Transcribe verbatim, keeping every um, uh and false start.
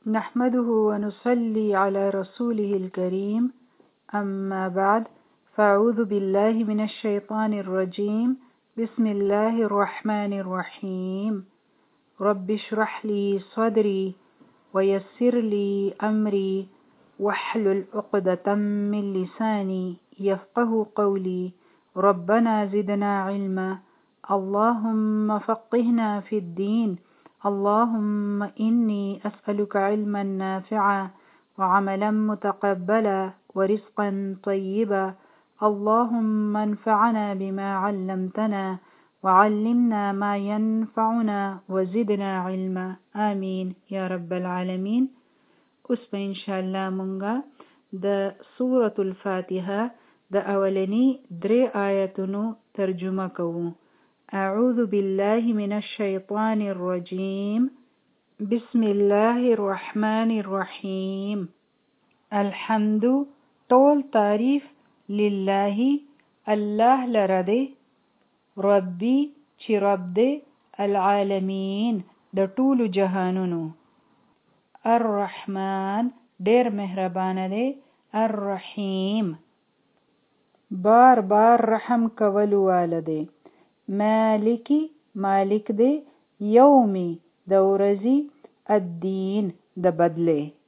نحمده ونصلي على رسوله الكريم أما بعد فأعوذ بالله من الشيطان الرجيم بسم الله الرحمن الرحيم رب اشرح لي صدري ويسر لي أمري واحلل عقدة من لساني يفقه قولي ربنا زدنا علما اللهم فقهنا في الدين اللهم إني أسألك علما نافعا وعملا متقبلا ورزقا طيبا اللهم انفعنا بما علمتنا وعلمنا ما ينفعنا وزدنا علما آمين يا رب العالمين. اوس په ان شاء الله مونږه د سورة الفاتحه د اولنی درې آیتونو ترجمه کوو. أعوذ بالله من الشيطان الرجيم بسم الله الرحمن الرحيم الحمد طول تعریف لله الله لرده ربي چې رب ده العالمين د ټولو جهانونو الرحمن ډیر مهربان ده الرحيم بار بار رحم کولو والده مالکی مالک دی یومی د ورځې الدین د بدله